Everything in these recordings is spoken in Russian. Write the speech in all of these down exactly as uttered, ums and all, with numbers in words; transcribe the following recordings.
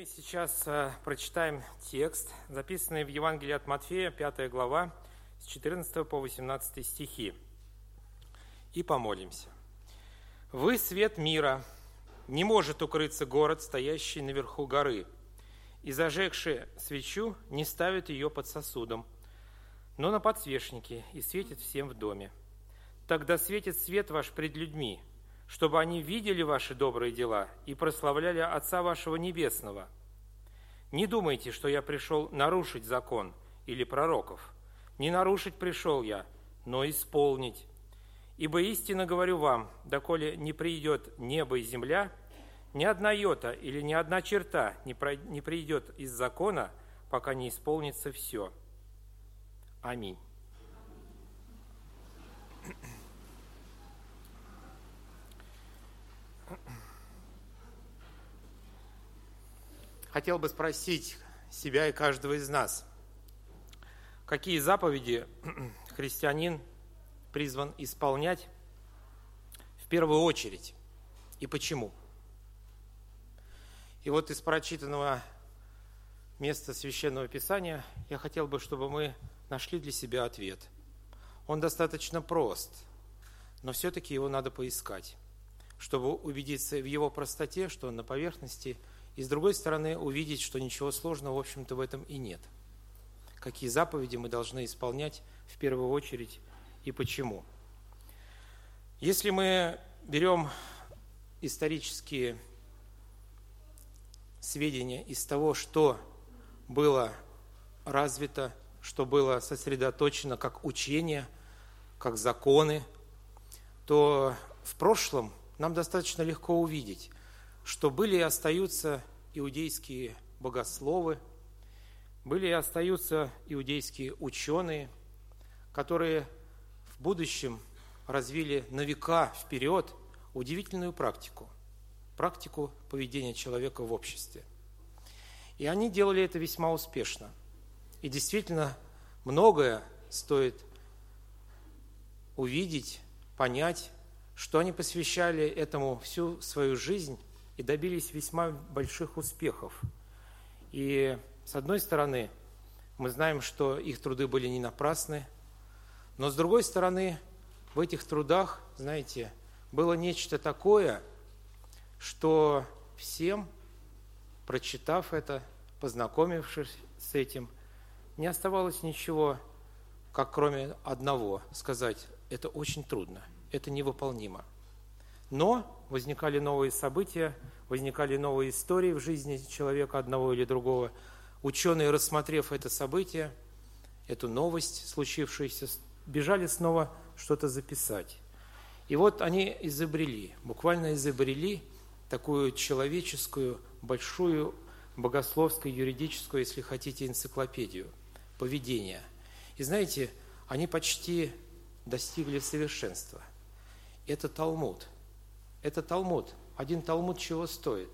Мы сейчас э, прочитаем текст, записанный в Евангелии от Матфея, пятая глава, с четырнадцатого по восемнадцатый стихи. И помолимся. «Вы свет мира, не может укрыться город, стоящий наверху горы, и, зажегши свечу, не ставит ее под сосудом, но на подсвечнике, и светит всем в доме. Тогда светит свет ваш пред людьми, чтобы они видели ваши добрые дела и прославляли Отца вашего Небесного. Не думайте, что я пришел нарушить закон или пророков. Не нарушить пришел я, но исполнить. Ибо истинно говорю вам, доколе не придет небо и земля, ни одна йота или ни одна черта не придет из закона, пока не исполнится все. Аминь». Хотел бы спросить себя и каждого из нас, какие заповеди христианин призван исполнять в первую очередь и почему? И вот из прочитанного места Священного Писания я хотел бы, чтобы мы нашли для себя ответ. Он достаточно прост, но все-таки его надо поискать, чтобы убедиться в его простоте, что он на поверхности, и с другой стороны увидеть, что ничего сложного, в общем-то, в этом и нет. Какие заповеди мы должны исполнять в первую очередь и почему. Если мы берем исторические сведения из того, что было развито, что было сосредоточено как учение, как законы, то в прошлом нам достаточно легко увидеть, что были и остаются иудейские богословы, были и остаются иудейские ученые, которые в будущем развили на века вперед удивительную практику, практику поведения человека в обществе. И они делали это весьма успешно. И действительно многое стоит увидеть, понять, что они посвящали этому всю свою жизнь и добились весьма больших успехов. И с одной стороны, мы знаем, что их труды были не напрасны, но с другой стороны, в этих трудах, знаете, было нечто такое, что всем, прочитав это, познакомившись с этим, не оставалось ничего, как кроме одного, сказать: это очень трудно, это невыполнимо. Но возникали новые события, возникали новые истории в жизни человека одного или другого. Ученые, рассмотрев это событие, эту новость, случившуюся, бежали снова что-то записать. И вот они изобрели, буквально изобрели такую человеческую, большую, богословскую, юридическую, если хотите, энциклопедию поведения. И знаете, они почти достигли совершенства. Это Талмуд. Это Талмуд. Один Талмуд чего стоит?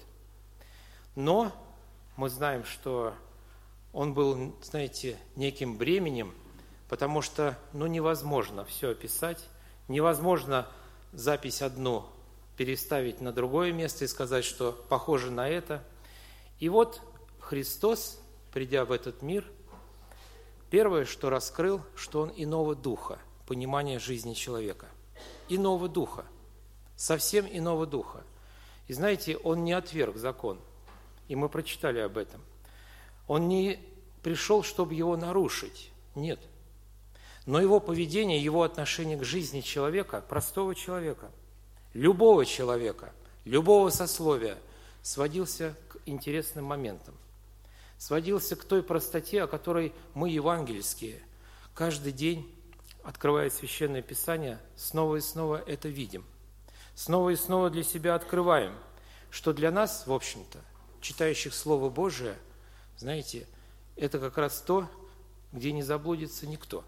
Но мы знаем, что он был, знаете, неким бременем, потому что ну, невозможно все описать, невозможно запись одну переставить на другое место и сказать, что похоже на это. И вот Христос, придя в этот мир, первое, что раскрыл, что Он иного духа, понимания жизни человека. Иного духа. Совсем иного духа. И знаете, он не отверг закон. И мы прочитали об этом. Он не пришел, чтобы его нарушить. Нет. Но его поведение, его отношение к жизни человека, простого человека, любого человека, любого сословия, сводился к интересным моментам. Сводился к той простоте, о которой мы, евангельские, каждый день, открывая Священное Писание, снова и снова это видим. Снова и снова для себя открываем, что для нас, в общем-то, читающих Слово Божие, знаете, это как раз то, где не заблудится никто.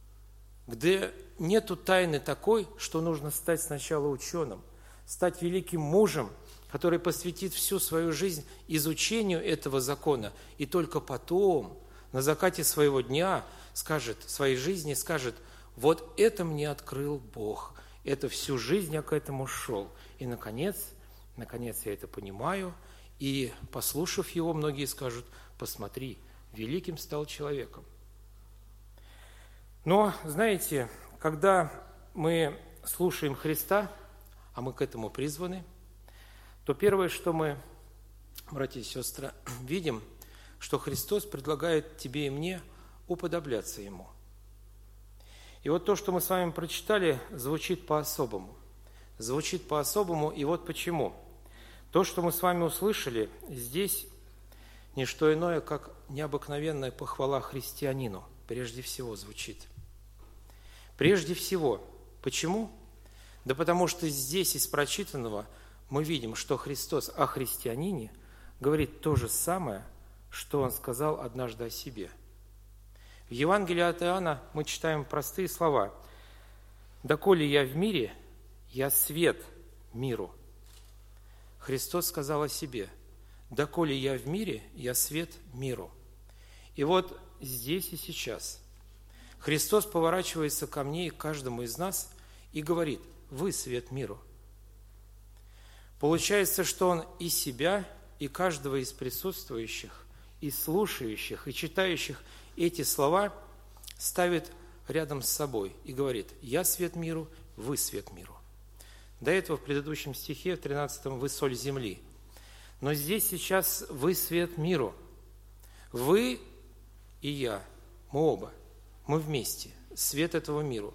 Где нету тайны такой, что нужно стать сначала ученым, стать великим мужем, который посвятит всю свою жизнь изучению этого закона, и только потом, на закате своего дня, скажет, своей жизни скажет: вот это мне открыл Бог, это всю жизнь я к этому шел. И, наконец, наконец я это понимаю, И, послушав его, многие скажут: посмотри, великим стал человеком. Но, знаете, когда мы слушаем Христа, а мы к этому призваны, то первое, что мы, братья и сестры, видим, что Христос предлагает тебе и мне уподобляться Ему. И вот то, что мы с вами прочитали, звучит по-особому. Звучит по-особому, и вот почему. То, что мы с вами услышали, здесь не что иное, как необыкновенная похвала христианину, прежде всего звучит. Прежде всего. Почему? Да потому что здесь из прочитанного мы видим, что Христос о христианине говорит то же самое, что Он сказал однажды о себе. В Евангелии от Иоанна мы читаем простые слова: «Доколе я в мире, я свет миру». Христос сказал о себе: «Доколе я в мире, я свет миру». И вот здесь и сейчас Христос поворачивается ко мне и к каждому из нас и говорит: «Вы свет миру». Получается, что Он и себя, и каждого из присутствующих, и слушающих, и читающих эти слова ставит рядом с собой и говорит: «Я свет миру, вы свет миру». До этого в предыдущем стихе, в тринадцатом, «Вы соль земли». Но здесь сейчас «Вы свет миру». Вы и я, мы оба, мы вместе, свет этого миру.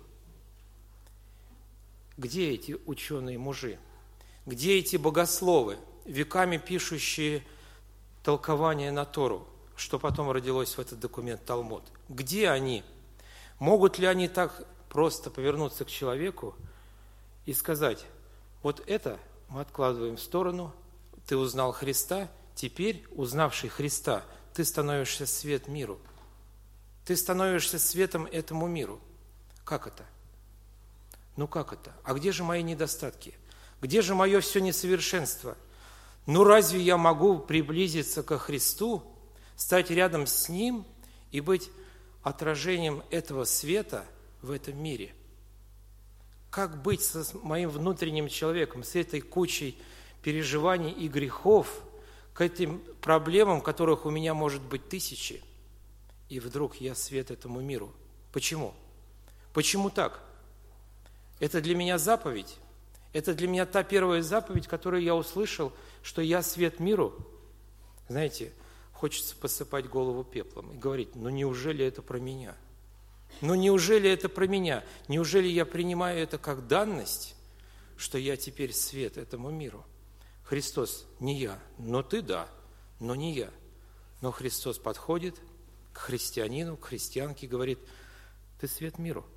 Где эти ученые-мужи? Где эти богословы, веками пишущие толкования на Тору, что потом родилось в этот документ Талмуд? Где они? Могут ли они так просто повернуться к человеку и сказать: вот это мы откладываем в сторону, ты узнал Христа, теперь, узнавший Христа, ты становишься свет миру. Ты становишься светом этому миру. Как это? Ну как это? А где же мои недостатки? Где же мое все несовершенство? Ну разве я могу приблизиться ко Христу, стать рядом с Ним и быть отражением этого света в этом мире? Как быть со моим внутренним человеком, с этой кучей переживаний и грехов, к этим проблемам, которых у меня может быть тысячи, и вдруг я свет этому миру? Почему? Почему так? Это для меня заповедь. Это для меня та первая заповедь, которую я услышал, что я свет миру. Знаете, хочется посыпать голову пеплом и говорить: ну неужели это про меня? Ну неужели это про меня? Неужели я принимаю это как данность, что я теперь свет этому миру? Христос: не я, но ты да, но не я. Но Христос подходит к христианину, к христианке и говорит: ты свет миру.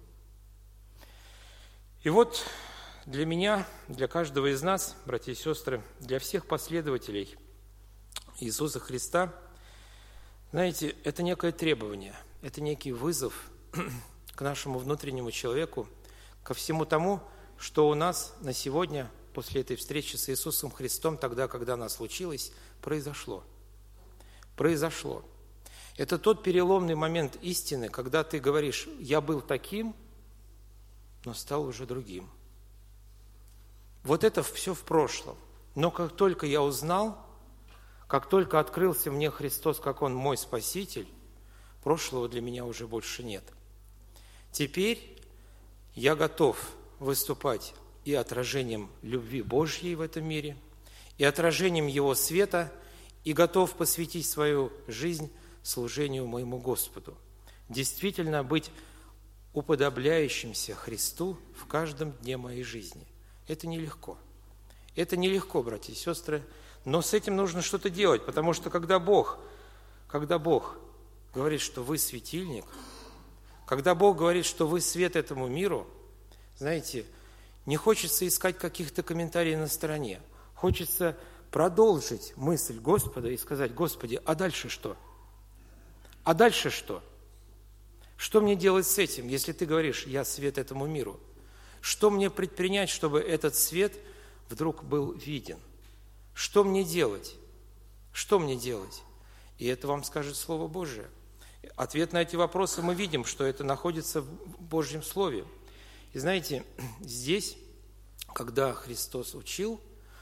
И вот для меня, для каждого из нас, братья и сестры, для всех последователей Иисуса Христа, знаете, это некое требование, это некий вызов к нашему внутреннему человеку, ко всему тому, что у нас на сегодня, после этой встречи с Иисусом Христом, тогда, когда она случилась, произошло. Произошло. Это тот переломный момент истины, когда ты говоришь: я был таким, но стал уже другим. Вот это все в прошлом. Но как только я узнал, как только открылся мне Христос, как Он мой Спаситель, прошлого для меня уже больше нет. Теперь я готов выступать и отражением любви Божьей в этом мире, и отражением Его света, и готов посвятить свою жизнь служению моему Господу. Действительно быть уподобляющимся Христу в каждом дне моей жизни. Это нелегко. Это нелегко, братья и сестры, но с этим нужно что-то делать, потому что когда Бог, когда Бог говорит, что вы светильник, когда Бог говорит, что вы свет этому миру, знаете, не хочется искать каких-то комментариев на стороне. Хочется продолжить мысль Господа и сказать: Господи, а дальше что? А дальше что? Что мне делать с этим, если ты говоришь: я свет этому миру? Что мне предпринять, чтобы этот свет вдруг был виден? Что мне делать? Что мне делать? И это вам скажет Слово Божие. Ответ на эти вопросы мы видим, что это находится в Божьем Слове. И знаете, здесь, когда Христос учил,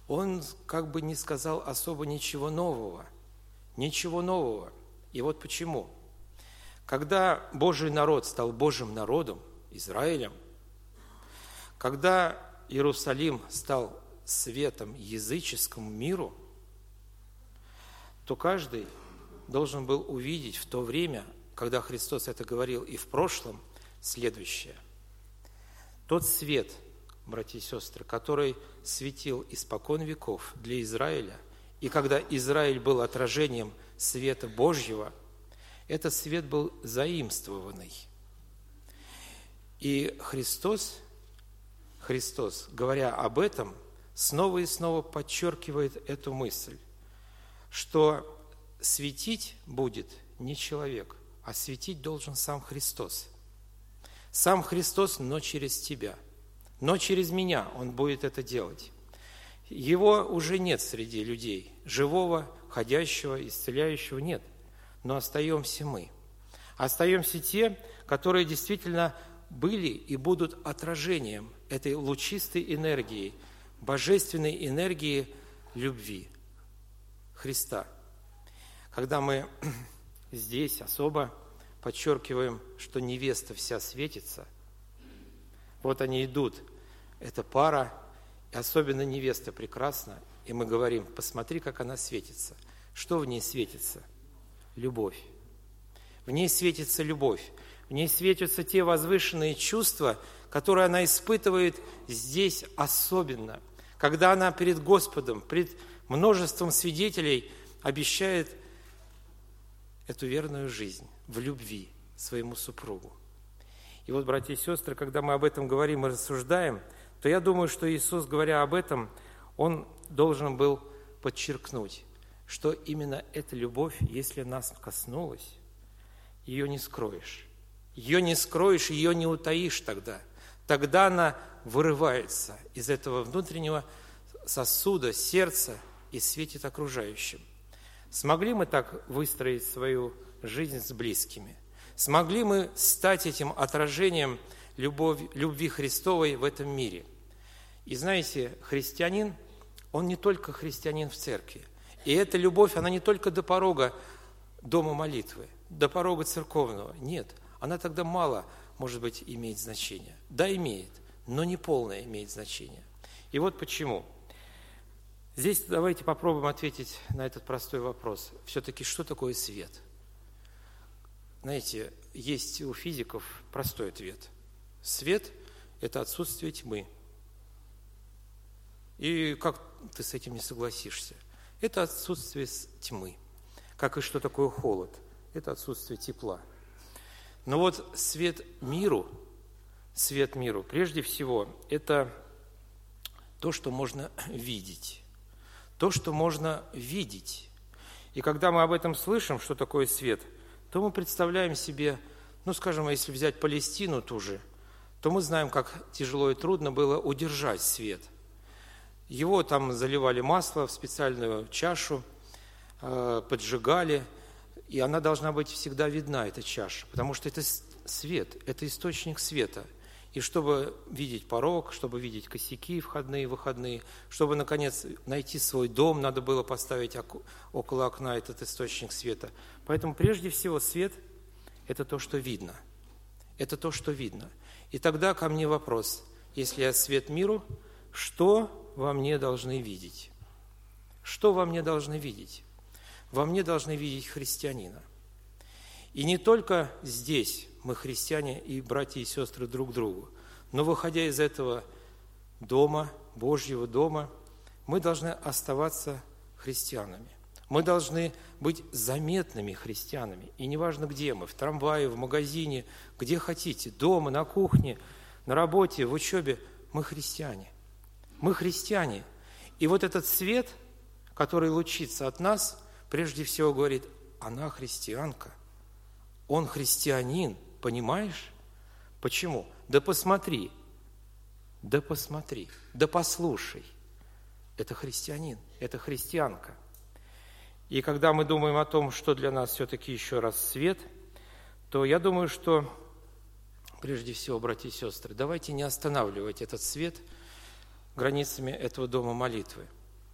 он как бы не сказал особо ничего нового. Ничего нового. И вот почему. Когда Божий народ стал Божьим народом, Израилем, когда Иерусалим стал светом языческому миру, то каждый должен был увидеть в то время, когда Христос это говорил и в прошлом, следующее. Тот свет, братья и сестры, который светил испокон веков для Израиля, и когда Израиль был отражением света Божьего, этот свет был заимствованный. И Христос, Христос, говоря об этом, снова и снова подчеркивает эту мысль, что светить будет не человек, а светить должен сам Христос. Сам Христос, но через тебя, но через меня Он будет это делать. Его уже нет среди людей, живого, ходящего, исцеляющего нет, но остаемся мы. Остаемся те, которые действительно были и будут отражением этой лучистой энергии, божественной энергии любви Христа. Когда мы здесь особо подчеркиваем, что невеста вся светится, вот они идут, эта пара, и особенно невеста прекрасна, и мы говорим, посмотри, как она светится. Что в ней светится? Любовь. В ней светится любовь. В ней светятся те возвышенные чувства, которые она испытывает здесь особенно, когда она перед Господом, пред множеством свидетелей обещает эту верную жизнь в любви своему супругу. И вот, братья и сестры, когда мы об этом говорим и рассуждаем, то я думаю, что Иисус, говоря об этом, Он должен был подчеркнуть, что именно эта любовь, если нас коснулась, ее не скроешь. Ее не скроешь, ее не утаишь тогда. Тогда она вырывается из этого внутреннего сосуда, сердца и светит окружающим. Смогли мы так выстроить свою жизнь с близкими? Смогли мы стать этим отражением любовь, любви Христовой в этом мире? И знаете, христианин, он не только христианин в церкви. И эта любовь, она не только до порога дома молитвы, до порога церковного. Нет, она тогда мало, может быть, имеет значение. Да, имеет, но не полное имеет значение. И вот почему. Здесь давайте попробуем ответить на этот простой вопрос. Все-таки что такое свет? Знаете, есть у физиков простой ответ. Свет – это отсутствие тьмы. И как ты с этим не согласишься? Это отсутствие тьмы. Как и что такое холод? Это отсутствие тепла. Но вот свет миру, свет миру, прежде всего, это то, что можно видеть. То, что можно видеть. И когда мы об этом слышим, что такое свет, то мы представляем себе, ну, скажем, если взять Палестину ту же, то мы знаем, как тяжело и трудно было удержать свет. Его там заливали масло в специальную чашу, поджигали, и она должна быть всегда видна, эта чаша, потому что это свет, это источник света. И чтобы видеть порог, чтобы видеть косяки входные, выходные, чтобы, наконец, найти свой дом, надо было поставить около окна этот источник света. Поэтому, прежде всего, свет – это то, что видно. Это то, что видно. И тогда ко мне вопрос, если я свет миру, что во мне должны видеть? Что во мне должны видеть? Во мне должны видеть христианина. И не только здесь мы христиане и братья и сестры друг другу, но выходя из этого дома, Божьего дома, мы должны оставаться христианами. Мы должны быть заметными христианами. И неважно, где мы, в трамвае, в магазине, где хотите, дома, на кухне, на работе, в учебе, мы христиане. Мы христиане. И вот этот свет, который лучится от нас, прежде всего говорит, она христианка, он христианин, понимаешь? Почему? Да посмотри, да посмотри, да послушай. Это христианин, это христианка. И когда мы думаем о том, что для нас все-таки еще раз свет, то я думаю, что, прежде всего, братья и сестры, давайте не останавливать этот свет границами этого дома молитвы.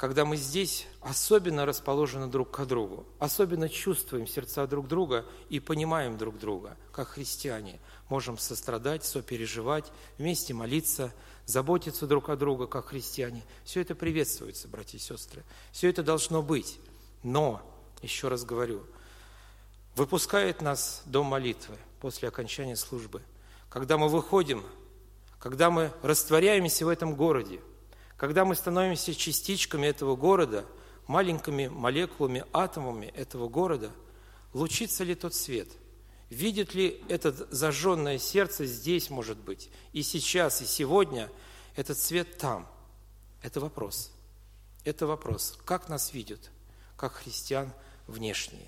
когда мы здесь особенно расположены друг к другу, особенно чувствуем сердца друг друга и понимаем друг друга, как христиане, можем сострадать, сопереживать, вместе молиться, заботиться друг о друге, как христиане. Все это приветствуется, братья и сестры. Все это должно быть. Но, еще раз говорю, выпускает нас дом молитвы после окончания службы, когда мы выходим, когда мы растворяемся в этом городе, когда мы становимся частичками этого города, маленькими молекулами, атомами этого города, лучится ли тот свет? Видит ли это зажженное сердце здесь, может быть, и сейчас, и сегодня, этот свет там? Это вопрос. Это вопрос. Как нас видят, как христиан внешние?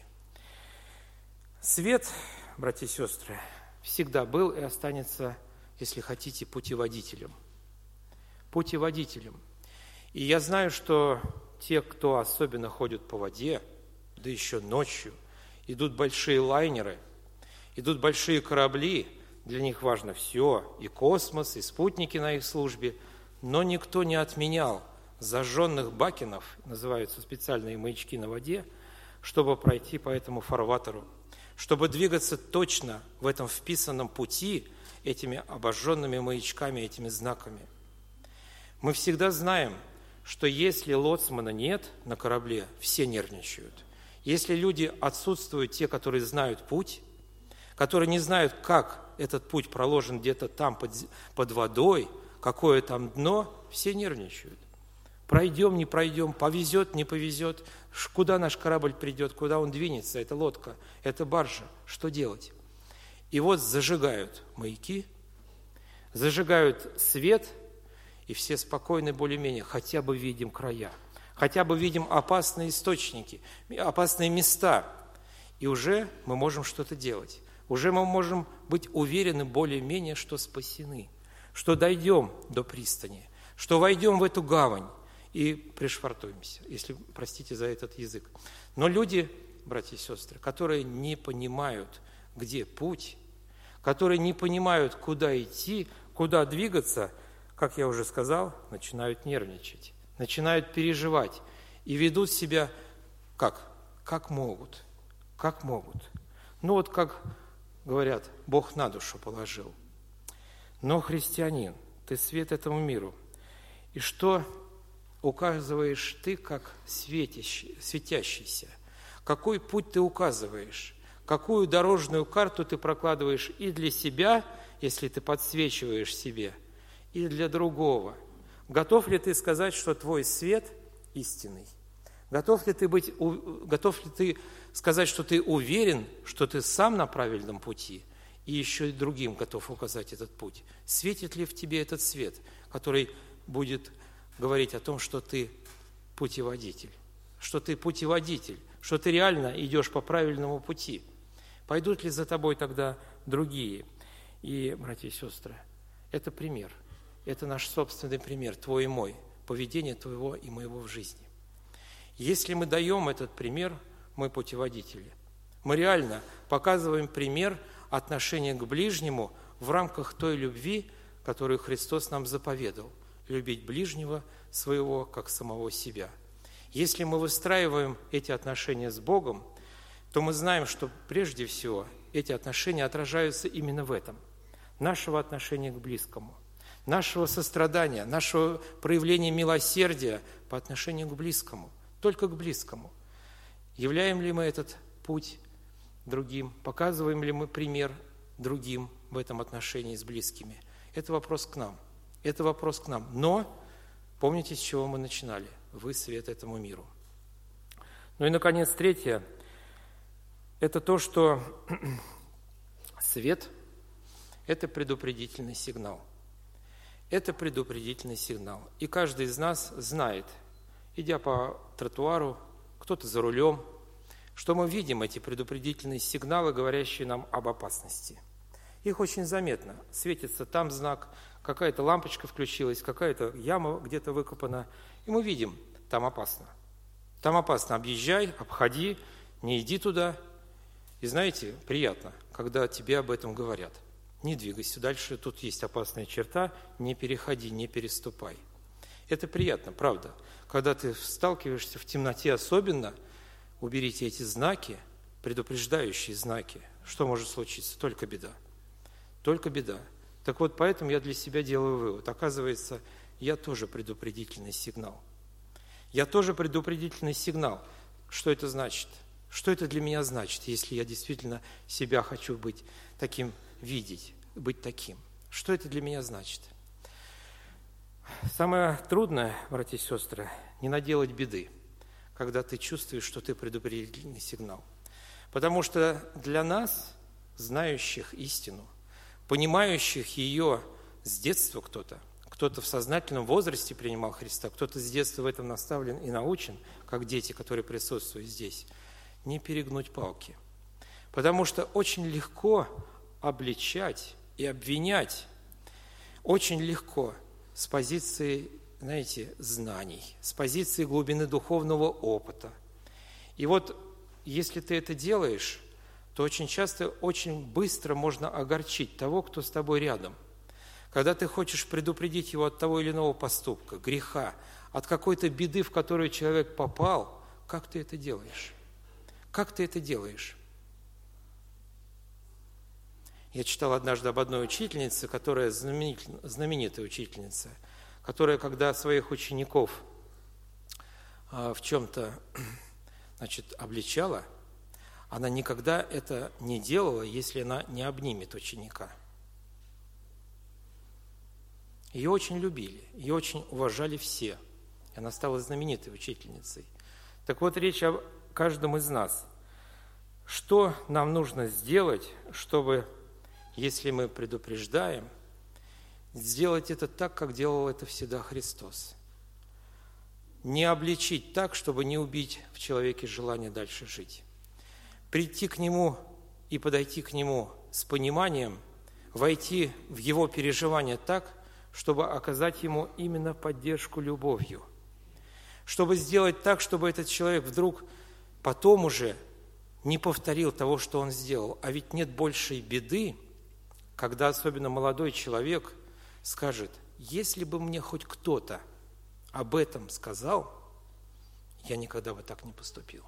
Свет, братья и сестры, всегда был и останется, если хотите, путеводителем. Путеводителем. И я знаю, что те, кто особенно ходят по воде, да еще ночью, идут большие лайнеры, идут большие корабли, для них важно все, и космос, и спутники на их службе, но никто не отменял зажженных бакенов, называются специальные маячки на воде, чтобы пройти по этому фарватеру, чтобы двигаться точно в этом вписанном пути этими обожженными маячками, этими знаками. Мы всегда знаем, что если лоцмана нет на корабле, все нервничают. Если люди отсутствуют, те, которые знают путь, которые не знают, как этот путь проложен где-то там под, под водой, какое там дно, все нервничают. Пройдем, не пройдем, повезет, не повезет, куда наш корабль придет, куда он двинется, это лодка, это баржа, что делать? И вот зажигают маяки, зажигают свет, и все спокойны более-менее, хотя бы видим края, хотя бы видим опасные источники, опасные места, и уже мы можем что-то делать. Уже мы можем быть уверены более-менее, что спасены, что дойдем до пристани, что войдем в эту гавань и пришвартуемся, если, простите за этот язык. Но люди, братья и сестры, которые не понимают, где путь, которые не понимают, куда идти, куда двигаться, как я уже сказал, начинают нервничать, начинают переживать и ведут себя как? Как могут, как могут. Ну вот как говорят, Бог на душу положил. Но, христианин, ты свет этому миру. И что указываешь ты, как светящий, светящийся? Какой путь ты указываешь? Какую дорожную карту ты прокладываешь и для себя, если ты подсвечиваешь себе, и для другого? Готов ли ты сказать, что твой свет истинный? Готов ли ты быть, готов ли ты сказать, что ты уверен, что ты сам на правильном пути, и еще и другим готов указать этот путь? Светит ли в тебе этот свет, который будет говорить о том, что ты путеводитель, что ты путеводитель, что ты реально идешь по правильному пути? Пойдут ли за тобой тогда другие? И, братья и сестры, это пример, это наш собственный пример, твой и мой, поведение твоего и моего в жизни. Если мы даем этот пример, мы путеводители. Мы реально показываем пример отношения к ближнему в рамках той любви, которую Христос нам заповедал. Любить ближнего своего, как самого себя. Если мы выстраиваем эти отношения с Богом, то мы знаем, что прежде всего эти отношения отражаются именно в этом. Нашего отношения к близкому, нашего сострадания, нашего проявления милосердия по отношению к близкому. Только к близкому. Являем ли мы этот путь другим? Показываем ли мы пример другим в этом отношении с близкими? Это вопрос к нам. Это вопрос к нам. Но помните, с чего мы начинали? Вы свет этому миру. Ну и, наконец, третье. Это то, что свет – это предупредительный сигнал. Это предупредительный сигнал. И каждый из нас знает, идя по тротуару, кто-то за рулем, что мы видим эти предупредительные сигналы, говорящие нам об опасности. Их очень заметно. Светится там знак, какая-то лампочка включилась, какая-то яма где-то выкопана, и мы видим, там опасно. Там опасно, объезжай, обходи, не иди туда. И знаете, приятно, когда тебе об этом говорят. Не двигайся дальше, тут есть опасная черта, не переходи, не переступай. Это приятно, правда. Когда ты сталкиваешься в темноте особенно, уберите эти знаки, предупреждающие знаки. Что может случиться? Только беда. Только беда. Так вот, поэтому я для себя делаю вывод. Оказывается, я тоже предупредительный сигнал. Я тоже предупредительный сигнал. Что это значит? Что это для меня значит, если я действительно себя хочу быть таким, видеть, быть таким? Что это для меня значит? Самое трудное, братья и сестры, не наделать беды, когда ты чувствуешь, что ты предупредительный сигнал. Потому что для нас, знающих истину, понимающих ее с детства кто-то, кто-то в сознательном возрасте принимал Христа, кто-то с детства в этом наставлен и научен, как дети, которые присутствуют здесь, не перегнуть палки. Потому что очень легко обличать и обвинять, очень легко с позиции, знаете, знаний, с позиции глубины духовного опыта. И вот если ты это делаешь, то очень часто, очень быстро можно огорчить того, кто с тобой рядом. Когда ты хочешь предупредить его от того или иного поступка, греха, от какой-то беды, в которую человек попал, как ты это делаешь? Как ты это делаешь? Я читал однажды об одной учительнице, которая знаменит, знаменитая учительница, которая, когда своих учеников в чем-то, значит, обличала, она никогда это не делала, если она не обнимет ученика. Ее очень любили, ее очень уважали все. И она стала знаменитой учительницей. Так вот, речь о каждом из нас. Что нам нужно сделать, чтобы, если мы предупреждаем, сделать это так, как делал это всегда Христос? Не обличить так, чтобы не убить в человеке желание дальше жить. Прийти к Нему и подойти к Нему с пониманием, войти в Его переживания так, чтобы оказать Ему именно поддержку любовью. Чтобы сделать так, чтобы этот человек вдруг потом уже не повторил того, что он сделал. А ведь нет большей беды, когда особенно молодой человек скажет: если бы мне хоть кто-то об этом сказал, я никогда бы так не поступил.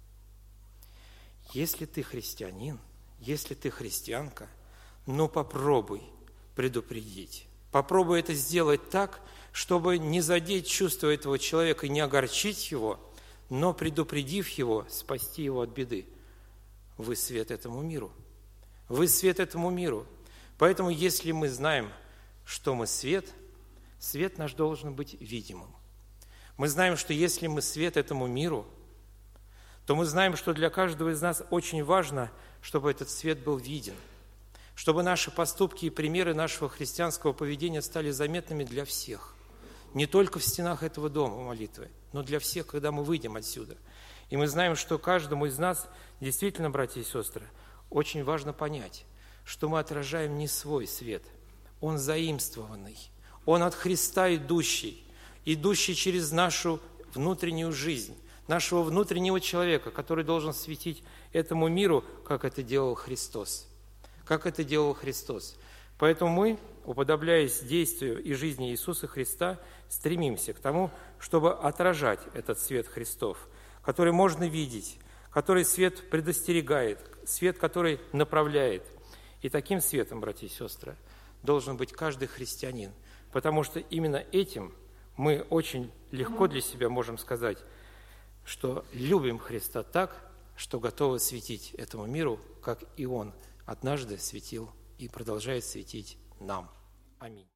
Если ты христианин, если ты христианка, ну попробуй предупредить. Попробуй это сделать так, чтобы не задеть чувства этого человека и не огорчить его, но, предупредив его, спасти его от беды. Вы свет этому миру. Вы свет этому миру. Поэтому, если мы знаем, что мы свет, свет наш должен быть видимым. Мы знаем, что если мы свет этому миру, то мы знаем, что для каждого из нас очень важно, чтобы этот свет был виден, чтобы наши поступки и примеры нашего христианского поведения стали заметными для всех. Не только в стенах этого дома молитвы, но для всех, когда мы выйдем отсюда. И мы знаем, что каждому из нас, действительно, братья и сестры, очень важно понять, что мы отражаем не свой свет, он заимствованный, он от Христа идущий, идущий через нашу внутреннюю жизнь, нашего внутреннего человека, который должен светить этому миру, как это делал Христос. Как это делал Христос. Поэтому мы, уподобляясь действию и жизни Иисуса Христа, стремимся к тому, чтобы отражать этот свет Христов, который можно видеть, который свет предостерегает, свет, который направляет. И таким светом, братья и сестры, должен быть каждый христианин, потому что именно этим мы очень легко для себя можем сказать, что любим Христа так, что готовы светить этому миру, как и Он однажды светил и продолжает светить нам. Аминь.